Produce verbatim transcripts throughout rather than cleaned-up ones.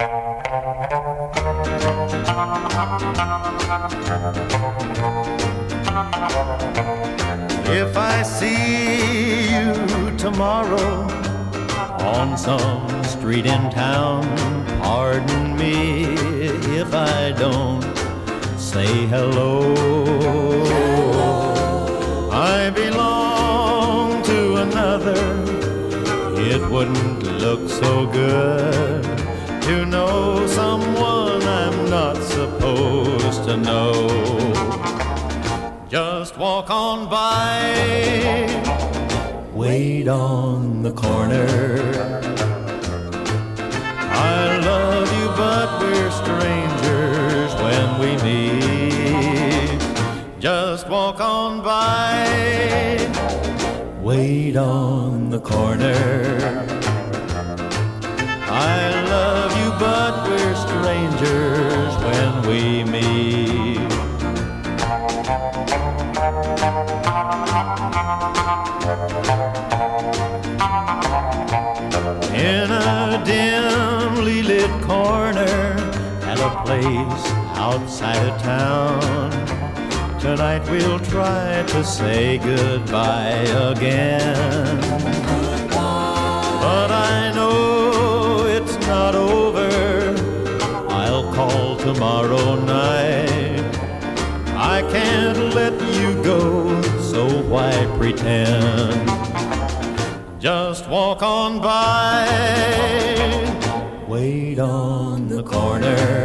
If I see you tomorrow on some street in town, pardon me if I don't say hello. I belong to another. It wouldn't look so good to know someone I'm not supposed to know. Just walk on by, wait on the corner. I love you, but we're strangers when we meet. Just walk on by, wait on the corner. I love you, but we're strangers when we meet. In a dimly lit corner at a place outside of town, tonight we'll try to say goodbye again. But I know it's not over. I'll call tomorrow night. I can't let you go, so why pretend? Just walk on by, wait on the corner.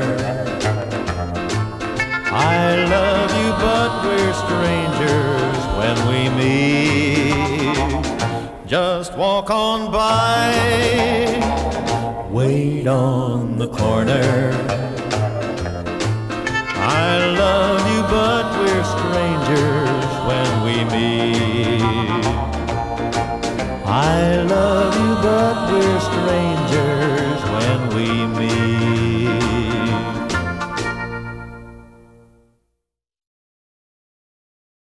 I love you, but we're strangers when we meet. Just walk on by, wait on the corner. I love you, but we're strangers when we meet. I love